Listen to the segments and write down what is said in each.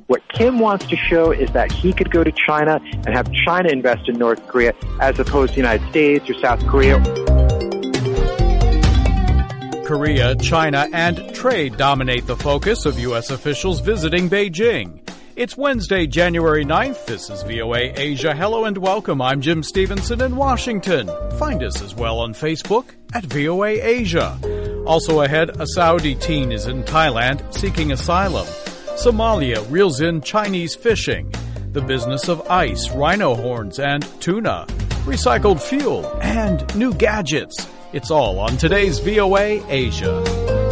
What Kim wants to show is that he could go to China and have China invest in North Korea as opposed to the United States or South Korea. Korea, China, and trade dominate the focus of U.S. officials visiting Beijing. It's Wednesday, January 9th. This is VOA Asia. Hello and welcome. I'm Jim Stevenson in Washington. Find us as well on Facebook at VOA Asia. Also ahead, a Saudi teen is in Thailand seeking asylum. Somalia reels in Chinese fishing. The business of ice, rhino horns, and tuna. Recycled fuel and new gadgets. It's all on today's VOA Asia.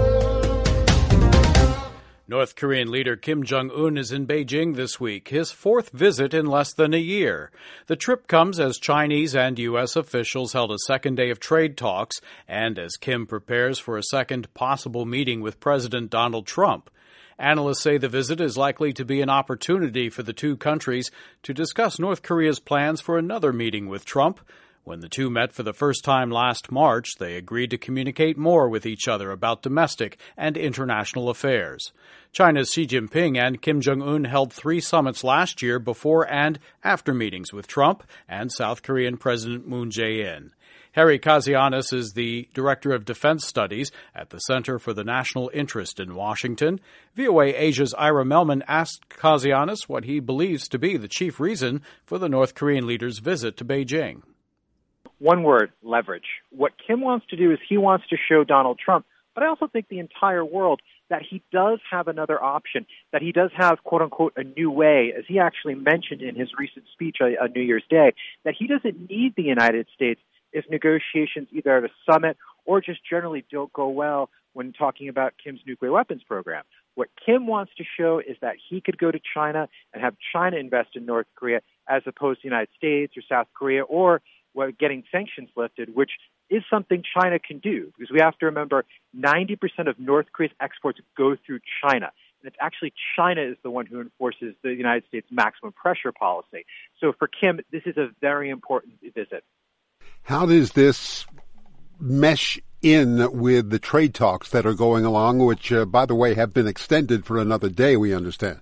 North Korean leader Kim Jong-un is in Beijing this week, his fourth visit in less than a year. The trip comes as Chinese and U.S. officials held a second day of trade talks and as Kim prepares for a second possible meeting with President Donald Trump. Analysts say the visit is likely to be an opportunity for the two countries to discuss North Korea's plans for another meeting with Trump. When the two met for the first time last March, they agreed to communicate more with each other about domestic and international affairs. China's Xi Jinping and Kim Jong-un held 3 summits last year before and after meetings with Trump and South Korean President Moon Jae-in. Harry Kazianis is the Director of Defense Studies at the Center for the National Interest in Washington. VOA Asia's Ira Melman asked Kazianis what he believes to be the chief reason for the North Korean leader's visit to Beijing. One word, leverage. What Kim wants to do is he wants to show Donald Trump, but I also think the entire world, that he does have another option, that he does have, quote-unquote, a new way, as he actually mentioned in his recent speech on New Year's Day, that he doesn't need the United States if negotiations either at a summit or just generally don't go well when talking about Kim's nuclear weapons program. What Kim wants to show is that he could go to China and have China invest in North Korea as opposed to the United States or South Korea or getting sanctions lifted, which is something China can do. Because we have to remember 90% of North Korea's exports go through China. And it's actually China is the one who enforces the United States maximum pressure policy. So for Kim, this is a very important visit. How does this mesh in with the trade talks that are going along, which, by the way, have been extended for another day, we understand?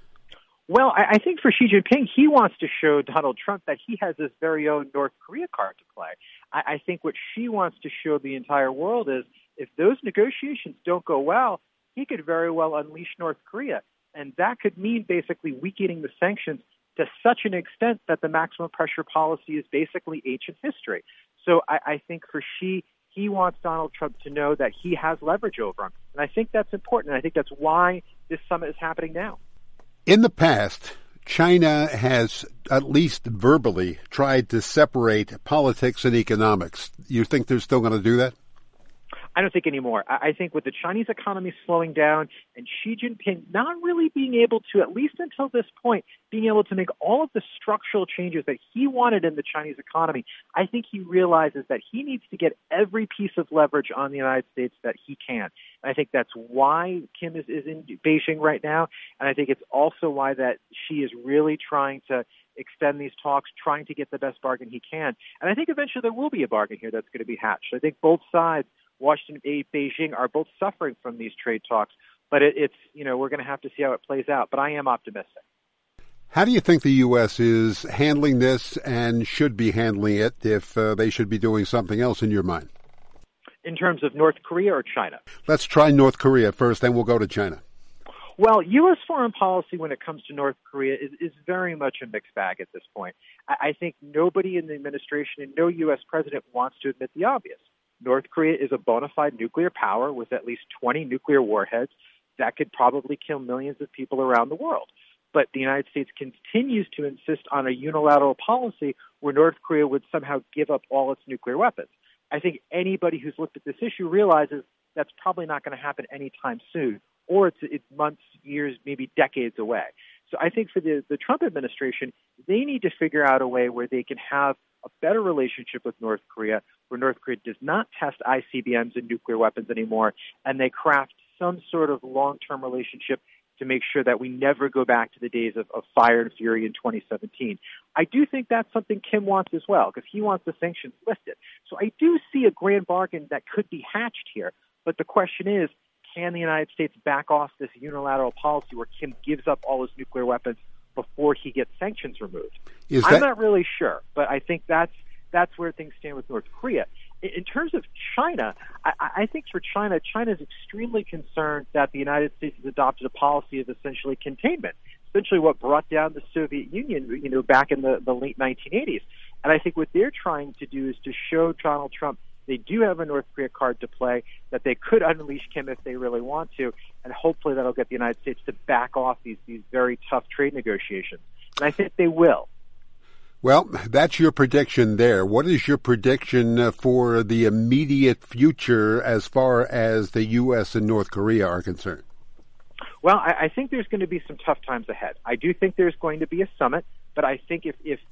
Well, I think for Xi Jinping, he wants to show Donald Trump that he has his very own North Korea card to play. I think what Xi wants to show the entire world is if those negotiations don't go well, he could very well unleash North Korea. And that could mean basically weakening the sanctions to such an extent that the maximum pressure policy is basically ancient history. So I think for Xi, he wants Donald Trump to know that he has leverage over him. And I think that's important. And I think that's why this summit is happening now. In the past, China has, at least verbally, tried to separate politics and economics. You think they're still going to do that? I don't think anymore. I think with the Chinese economy slowing down and Xi Jinping not really being able to, at least until this point, being able to make all of the structural changes that he wanted in the Chinese economy, I think he realizes that he needs to get every piece of leverage on the United States that he can. And I think that's why Kim is in Beijing right now. And I think it's also why that Xi is really trying to extend these talks, trying to get the best bargain he can. And I think eventually there will be a bargain here that's going to be hatched. I think both sides, Washington and Beijing, are both suffering from these trade talks, but it's we're going to have to see how it plays out. But I am optimistic. How do you think the U.S. is handling this and should be handling it if they should be doing something else in your mind? In terms of North Korea or China? Let's try North Korea first, then we'll go to China. Well, U.S. foreign policy when it comes to North Korea is very much a mixed bag at this point. I think nobody in the administration and no U.S. president wants to admit the obvious. North Korea is a bona fide nuclear power with at least 20 nuclear warheads that could probably kill millions of people around the world. But the United States continues to insist on a unilateral policy where North Korea would somehow give up all its nuclear weapons. I think anybody who's looked at this issue realizes that's probably not going to happen anytime soon, or it's months, years, maybe decades away. So I think for the Trump administration, they need to figure out a way where they can have a better relationship with North Korea, where North Korea does not test ICBMs and nuclear weapons anymore, and they craft some sort of long-term relationship to make sure that we never go back to the days of fire and fury in 2017. I do think that's something Kim wants as well, because he wants the sanctions lifted. So I do see a grand bargain that could be hatched here, but the question is, can the United States back off this unilateral policy where Kim gives up all his nuclear weapons before he gets sanctions removed? I'm not really sure, but I think that's where things stand with North Korea. In terms of China, I think for China is extremely concerned that the United States has adopted a policy of essentially containment, essentially what brought down the Soviet Union, back in the late 1980s. And I think what they're trying to do is to show Donald Trump they do have a North Korea card to play, that they could unleash Kim if they really want to, and hopefully that'll get the United States to back off these very tough trade negotiations. And I think they will. Well, that's your prediction there. What is your prediction for the immediate future as far as the U.S. and North Korea are concerned? Well, I think there's going to be some tough times ahead. I do think there's going to be a summit, but I think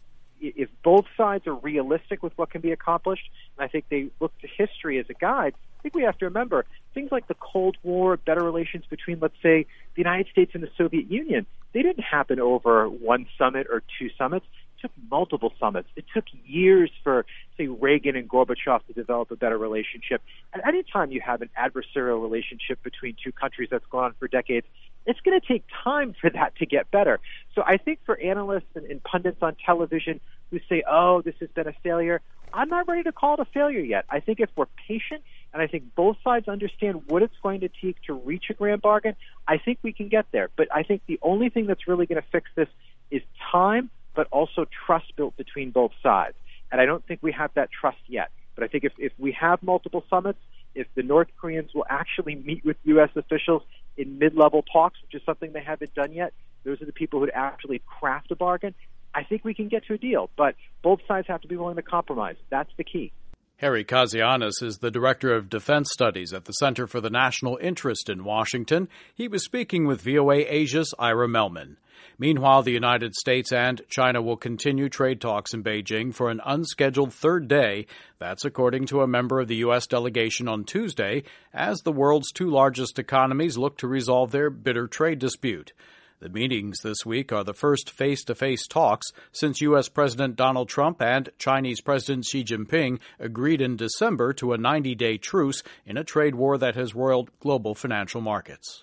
if both sides are realistic with what can be accomplished, and I think they look to history as a guide, I think we have to remember things like the Cold War, better relations between, let's say, the United States and the Soviet Union. They didn't happen over one summit or two summits. It took multiple summits. It took years for, say, Reagan and Gorbachev to develop a better relationship. And any time you have an adversarial relationship between two countries that's gone on for decades, it's going to take time for that to get better. So I think for analysts and pundits on television who say, oh, this has been a failure, I'm not ready to call it a failure yet. I think if we're patient and I think both sides understand what it's going to take to reach a grand bargain, I think we can get there. But I think the only thing that's really going to fix this is time, but also trust built between both sides. And I don't think we have that trust yet. But I think if we have multiple summits, if the North Koreans will actually meet with U.S. officials in mid-level talks, which is something they haven't done yet, those are the people who'd actually craft a bargain, I think we can get to a deal. But both sides have to be willing to compromise. That's the key. Harry Kazianis is the Director of Defense Studies at the Center for the National Interest in Washington. He was speaking with VOA Asia's Ira Melman. Meanwhile, the United States and China will continue trade talks in Beijing for an unscheduled third day. That's according to a member of the U.S. delegation on Tuesday, as the world's two largest economies look to resolve their bitter trade dispute. The meetings this week are the first face-to-face talks since U.S. President Donald Trump and Chinese President Xi Jinping agreed in December to a 90-day truce in a trade war that has roiled global financial markets.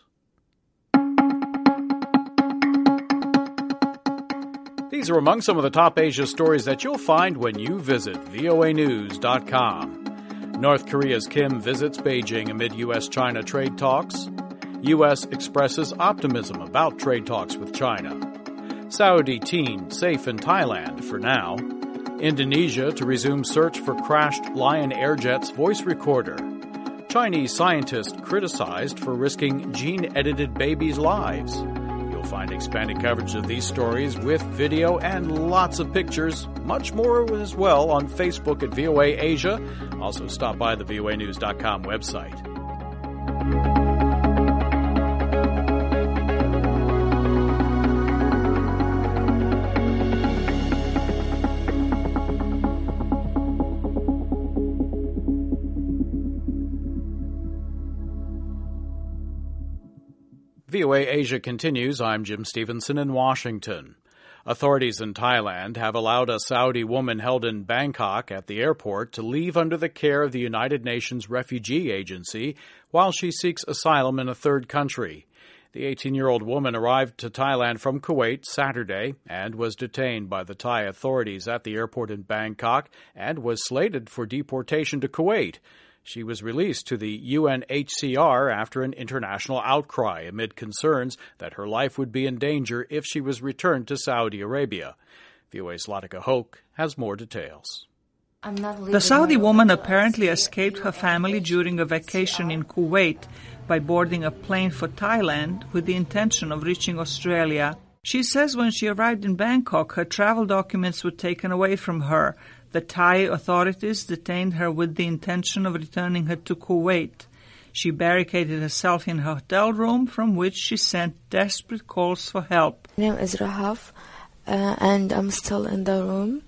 These are among some of the top Asia stories that you'll find when you visit voanews.com. North Korea's Kim visits Beijing amid U.S.-China trade talks. U.S. expresses optimism about trade talks with China. Saudi teen safe in Thailand for now. Indonesia to resume search for crashed Lion Airjet's voice recorder. Chinese scientist criticized for risking gene-edited babies' lives. You'll find expanded coverage of these stories with video and lots of pictures, much more as well on Facebook at VOA Asia. Also stop by the voanews.com website. VOA Asia continues. I'm Jim Stevenson in Washington. Authorities in Thailand have allowed a Saudi woman held in Bangkok at the airport to leave under the care of the United Nations Refugee Agency while she seeks asylum in a third country. The 18-year-old woman arrived to Thailand from Kuwait Saturday and was detained by the Thai authorities at the airport in Bangkok and was slated for deportation to Kuwait. She was released to the UNHCR after an international outcry amid concerns that her life would be in danger if she was returned to Saudi Arabia. VOA's Latika Hoke has more details. The Saudi woman apparently escaped her family during a vacation in Kuwait by boarding a plane for Thailand with the intention of reaching Australia. She says when she arrived in Bangkok, her travel documents were taken away from her. The Thai authorities detained her with the intention of returning her to Kuwait. She barricaded herself in her hotel room, from which she sent desperate calls for help. My name is Rahaf, and I'm still in the room.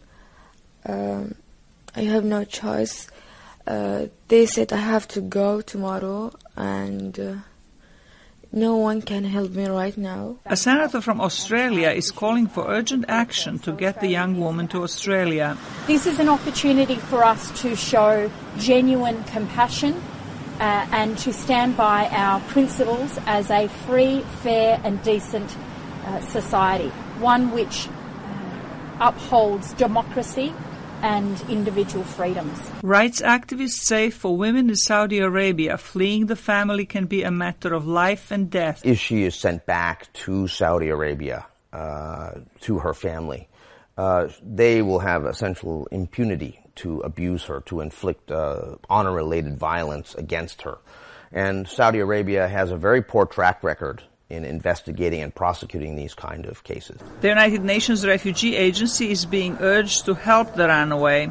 I have no choice. They said I have to go tomorrow, and no one can help me right now. A senator from Australia is calling for urgent action to get the young woman to Australia. This is an opportunity for us to show genuine compassion and to stand by our principles as a free, fair and decent society, one which upholds democracy and individual freedoms. Rights activists say for women in Saudi Arabia, fleeing the family can be a matter of life and death. If she is sent back to Saudi Arabia, to her family, they will have essential impunity to abuse her, to inflict honor-related violence against her. And Saudi Arabia has a very poor track record in investigating and prosecuting these kind of cases. The United Nations Refugee Agency is being urged to help the runaway.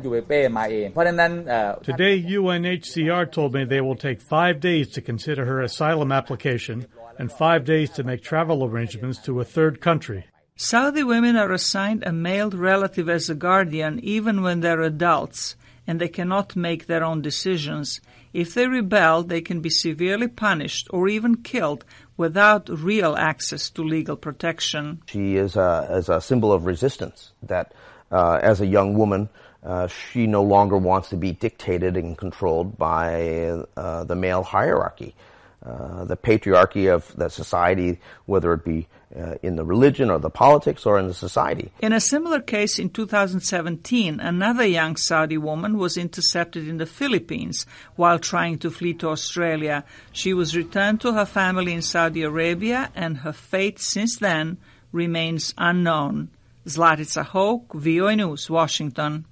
Today, UNHCR told me they will take 5 days to consider her asylum application and 5 days to make travel arrangements to a third country. Saudi women are assigned a male relative as a guardian even when they're adults, and they cannot make their own decisions. If they rebel, they can be severely punished or even killed without real access to legal protection. She is a symbol of resistance, that as a young woman, she no longer wants to be dictated and controlled by the male hierarchy. The patriarchy of the society, whether it be in the religion or the politics or in the society. In a similar case in 2017, another young Saudi woman was intercepted in the Philippines while trying to flee to Australia. She was returned to her family in Saudi Arabia, and her fate since then remains unknown. Zlatica Hoke, VOA News, Washington.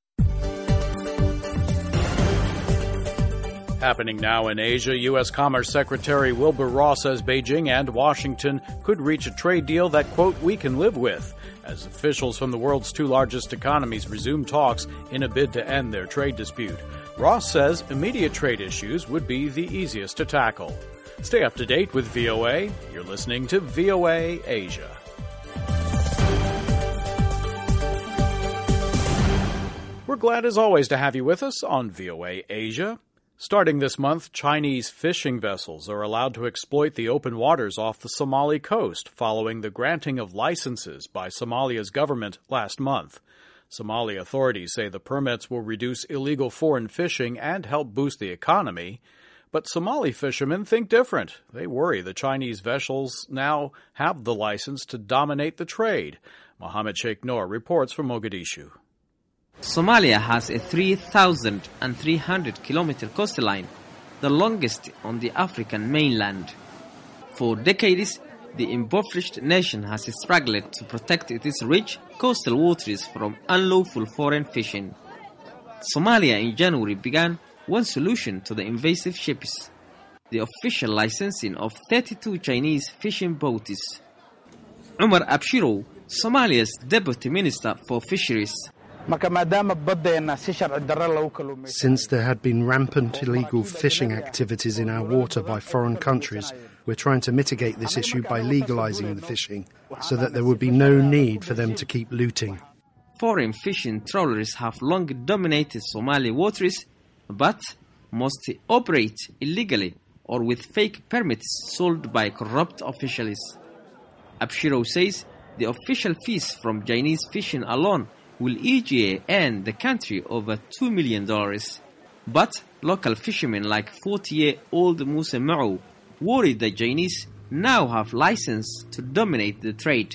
Happening now in Asia, U.S. Commerce Secretary Wilbur Ross says Beijing and Washington could reach a trade deal that, quote, we can live with, as officials from the world's two largest economies resume talks in a bid to end their trade dispute. Ross says immediate trade issues would be the easiest to tackle. Stay up to date with VOA. You're listening to VOA Asia. We're glad as always to have you with us on VOA Asia. Starting this month, Chinese fishing vessels are allowed to exploit the open waters off the Somali coast following the granting of licenses by Somalia's government last month. Somali authorities say the permits will reduce illegal foreign fishing and help boost the economy. But Somali fishermen think different. They worry the Chinese vessels now have the license to dominate the trade. Mohammed Sheikh Noor reports from Mogadishu. Somalia has a 3,300-kilometer coastline, the longest on the African mainland. For decades, the impoverished nation has struggled to protect its rich coastal waters from unlawful foreign fishing. Somalia in January began one solution to the invasive ships: the official licensing of 32 Chinese fishing boats. Umar Abshiro, Somalia's Deputy Minister for Fisheries. Since there had been rampant illegal fishing activities in our water by foreign countries, we're trying to mitigate this issue by legalizing the fishing so that there would be no need for them to keep looting. Foreign fishing trawlers have long dominated Somali waters, but most operate illegally or with fake permits sold by corrupt officials. Abshiro says the official fees from Chinese fishing alone will each year earn the country over $2 million. But local fishermen like 40-year-old Musa Ma'u worry the Chinese now have license to dominate the trade.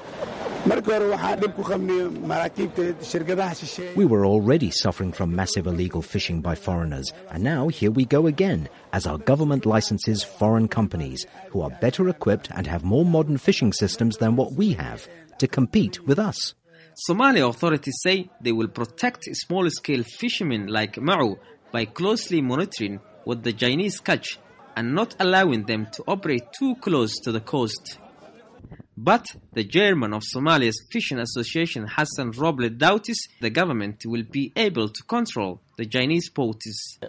We were already suffering from massive illegal fishing by foreigners, and now here we go again, as our government licenses foreign companies, who are better equipped and have more modern fishing systems than what we have, to compete with us. Somali authorities say they will protect small-scale fishermen like Ma'u by closely monitoring what the Chinese catch and not allowing them to operate too close to the coast. But the chairman of Somalia's Fishing Association, Hassan Roble, doubts the government will be able to control the Chinese boats.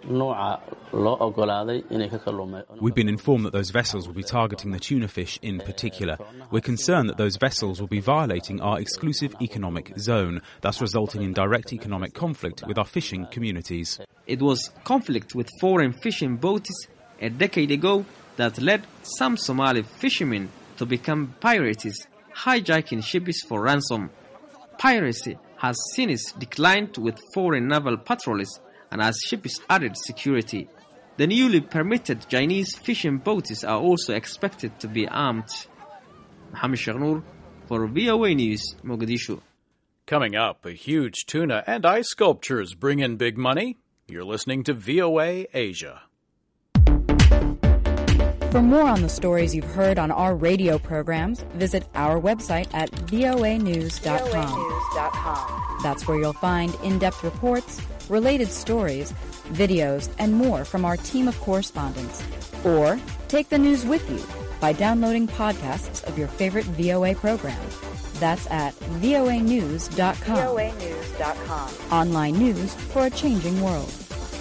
We've been informed that those vessels will be targeting the tuna fish in particular. We're concerned that those vessels will be violating our exclusive economic zone, thus resulting in direct economic conflict with our fishing communities. It was conflict with foreign fishing boats a decade ago that led some Somali fishermen to become pirates, hijacking ships for ransom. Piracy has since declined with foreign naval patrols and as ships added security. The newly permitted Chinese fishing boats are also expected to be armed. Mohammed Shaghnour for VOA News, Mogadishu. Coming up, a huge tuna and ice sculptures bring in big money. You're listening to VOA Asia. For more on the stories you've heard on our radio programs, visit our website at voanews.com. That's where you'll find in-depth reports, related stories, videos, and more from our team of correspondents. Or take the news with you by downloading podcasts of your favorite VOA program. That's at voanews.com. voanews.com. Online news for a changing world.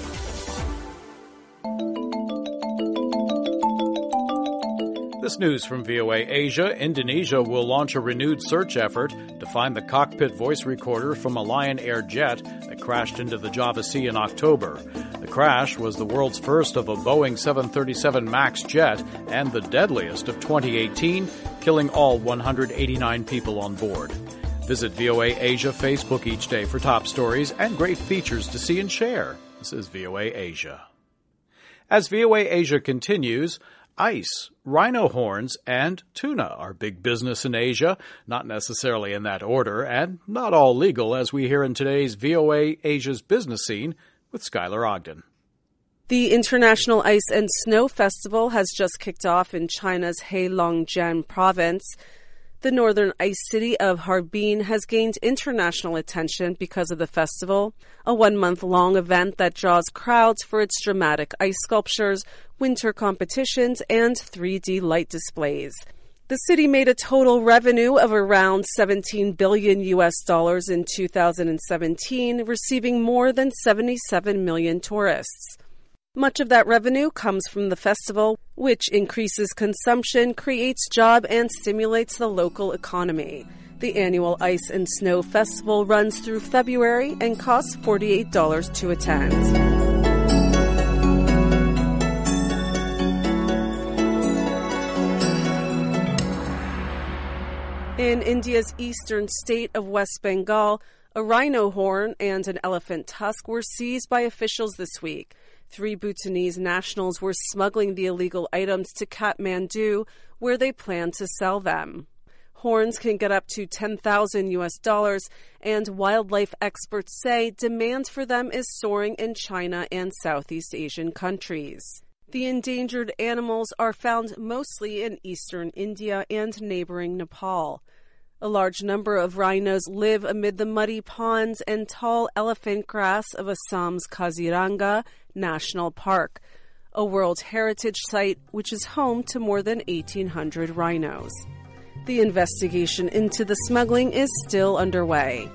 This news from VOA Asia. Indonesia will launch a renewed search effort to find the cockpit voice recorder from a Lion Air jet that crashed into the Java Sea in October. The crash was the world's first of a Boeing 737 MAX jet and the deadliest of 2018, killing all 189 people on board. Visit VOA Asia Facebook each day for top stories and great features to see and share. This is VOA Asia. As VOA Asia continues, ice, rhino horns, and tuna are big business in Asia, not necessarily in that order, and not all legal, as we hear in today's VOA Asia's Business Scene with Skylar Ogden. The International Ice and Snow Festival has just kicked off in China's Heilongjiang province. The northern ice city of Harbin has gained international attention because of the festival, a one-month-long event that draws crowds for its dramatic ice sculptures, winter competitions, and 3D light displays. The city made a total revenue of around $17 billion in 2017, receiving more than 77 million tourists. Much of that revenue comes from the festival, which increases consumption, creates jobs, and stimulates the local economy. The annual Ice and Snow Festival runs through February and costs $48 to attend. In India's eastern state of West Bengal, a rhino horn and an elephant tusk were seized by officials this week. 3 Bhutanese nationals were smuggling the illegal items to Kathmandu, where they plan to sell them. Horns can get up to $10,000, and wildlife experts say demand for them is soaring in China and Southeast Asian countries. The endangered animals are found mostly in eastern India and neighboring Nepal. A large number of rhinos live amid the muddy ponds and tall elephant grass of Assam's Kaziranga National Park, a World Heritage Site which is home to more than 1,800 rhinos. The investigation into the smuggling is still underway.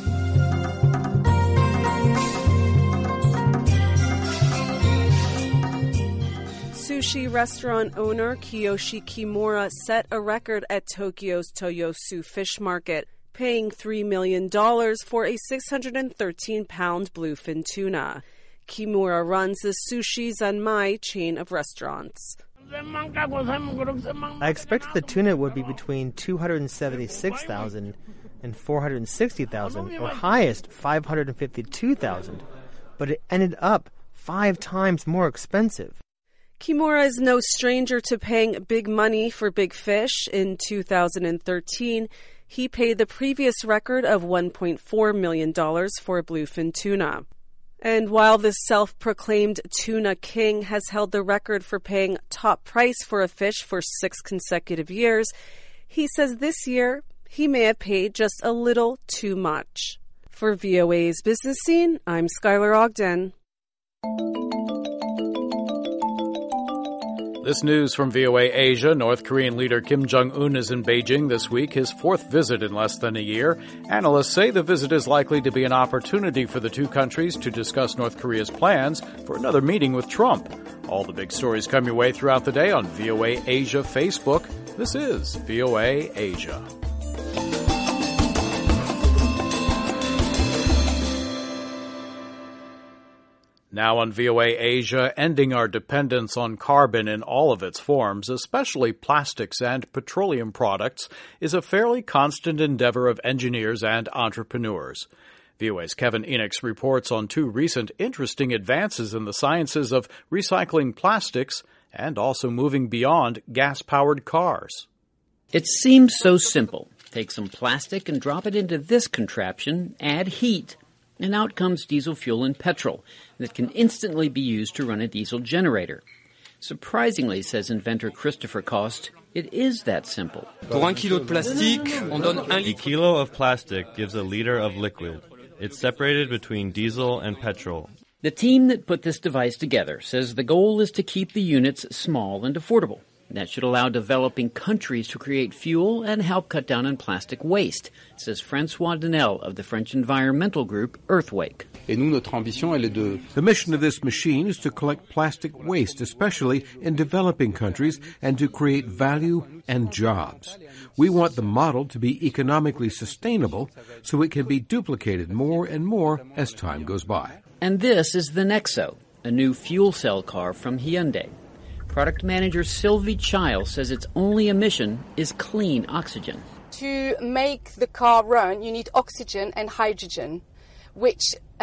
Sushi restaurant owner Kiyoshi Kimura set a record at Tokyo's Toyosu Fish Market, paying $3 million for a 613-pound bluefin tuna. Kimura runs the Sushi Zanmai chain of restaurants. I expected the tuna would be between 276,000 and 460,000, or highest 552,000, but it ended up 5 times more expensive. Kimura is no stranger to paying big money for big fish. In 2013, he paid the previous record of $1.4 million for bluefin tuna. And while this self-proclaimed tuna king has held the record for paying top price for a fish for 6 consecutive years, he says this year he may have paid just a little too much. For VOA's Business Scene, I'm Skylar Ogden. This news from VOA Asia. North Korean leader Kim Jong-un is in Beijing this week, his 4th visit in less than a year. Analysts say the visit is likely to be an opportunity for the two countries to discuss North Korea's plans for another meeting with Trump. All the big stories come your way throughout the day on VOA Asia Facebook. This is VOA Asia. Now on VOA Asia, ending our dependence on carbon in all of its forms, especially plastics and petroleum products, is a fairly constant endeavor of engineers and entrepreneurs. VOA's Kevin Enix reports on two recent interesting advances in the sciences of recycling plastics and also moving beyond gas-powered cars. It seems so simple. Take some plastic and drop it into this contraption, add heat, and out comes diesel fuel and petrol that can instantly be used to run a diesel generator. Surprisingly, says inventor Christopher Cost, it is that simple. A kilo of plastic gives a liter of liquid. It's separated between diesel and petrol. The team that put this device together says the goal is to keep the units small and affordable. That should allow developing countries to create fuel and help cut down on plastic waste, says Francois Denel of the French environmental group Earthwake. The mission of this machine is to collect plastic waste, especially in developing countries, and to create value and jobs. We want the model to be economically sustainable so it can be duplicated more and more as time goes by. And this is the Nexo, a new fuel cell car from Hyundai. Product manager Sylvie Chile says its only emission is clean oxygen. To make the car run, you need oxygen and hydrogen, which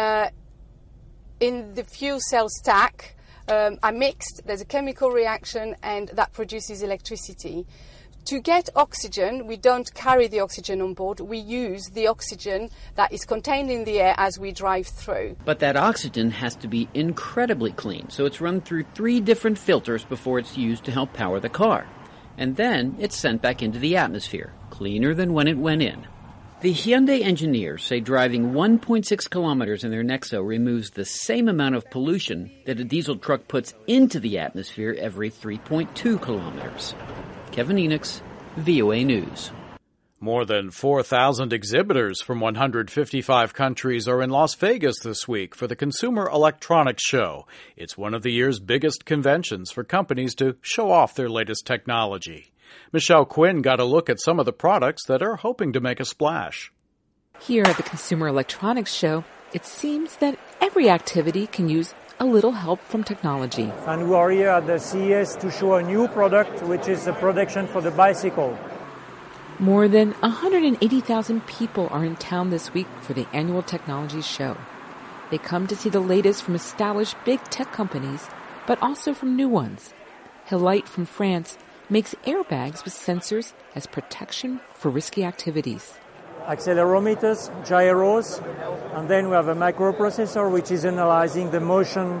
in the fuel cell stack are mixed. There's a chemical reaction, and that produces electricity. To get oxygen, we don't carry the oxygen on board. We use the oxygen that is contained in the air as we drive through. But that oxygen has to be incredibly clean, so it's run through 3 different filters before it's used to help power the car. And then it's sent back into the atmosphere, cleaner than when it went in. The Hyundai engineers say driving 1.6 kilometers in their Nexo removes the same amount of pollution that a diesel truck puts into the atmosphere every 3.2 kilometers. Kevin Enix, VOA News. More than 4,000 exhibitors from 155 countries are in Las Vegas this week for the Consumer Electronics Show. It's one of the year's biggest conventions for companies to show off their latest technology. Michelle Quinn got a look at some of the products that are hoping to make a splash. Here at the Consumer Electronics Show, it seems that every activity can use a little help from technology. And we are here at the CES to show a new product, which is a protection for the bicycle. More than 180,000 people are in town this week for the annual technology show. They come to see the latest from established big tech companies, but also from new ones. Hilite from France makes airbags with sensors as protection for risky activities. Accelerometers, gyros, and then we have a microprocessor which is analyzing the motion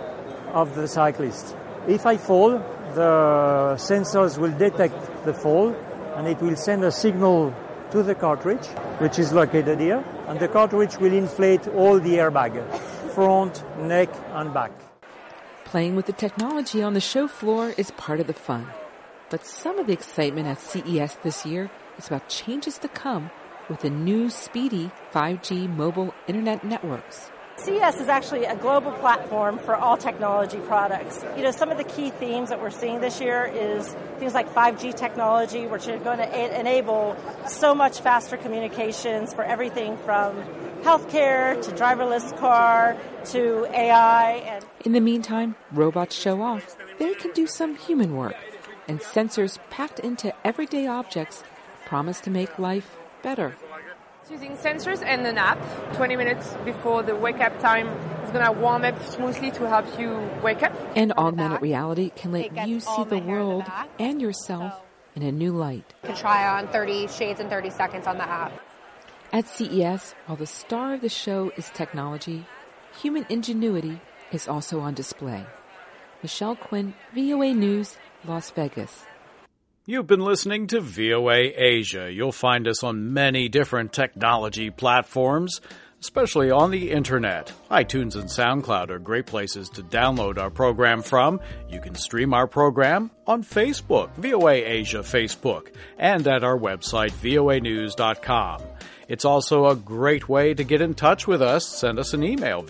of the cyclist. If I fall, the sensors will detect the fall and it will send a signal to the cartridge, which is located here, and the cartridge will inflate all the airbag, front, neck, and back. Playing with the technology on the show floor is part of the fun. But some of the excitement at CES this year is about changes to come with the new speedy 5G mobile internet networks. CES is actually a global platform for all technology products. You know, some of the key themes that we're seeing this year is things like 5G technology, which are going to enable so much faster communications for everything from healthcare to driverless car to AI. And in the meantime, robots show off they can do some human work, and sensors packed into everyday objects promise to make life better. Using sensors and an app, 20 minutes before the wake-up time, is going to warm up smoothly to help you wake up. And augmented reality can let you see the world and yourself in a new light. You can try on 30 shades in 30 seconds on the app. At CES, while the star of the show is technology, human ingenuity is also on display. Michelle Quinn, VOA News, Las Vegas. You've been listening to VOA Asia. You'll find us on many different technology platforms, especially on the internet. iTunes and SoundCloud are great places to download our program from. You can stream our program on Facebook, VOA Asia Facebook, and at our website, voanews.com. It's also a great way to get in touch with us. Send us an email,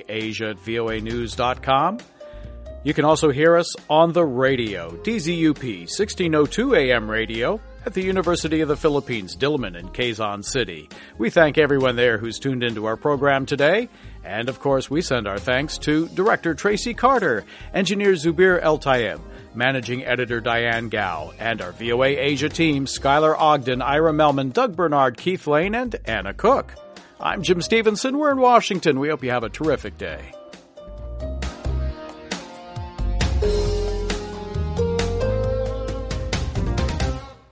voaasia@voanews.com. You can also hear us on the radio, DZUP 1602 AM radio at the University of the Philippines, Diliman in Quezon City. We thank everyone there who's tuned into our program today. And, of course, we send our thanks to Director Tracy Carter, Engineer Zubir El-Tayeb, Managing Editor Diane Gao, and our VOA Asia team, Skylar Ogden, Ira Melman, Doug Bernard, Keith Lane, and Anna Cook. I'm Jim Stevenson. We're in Washington. We hope you have a terrific day.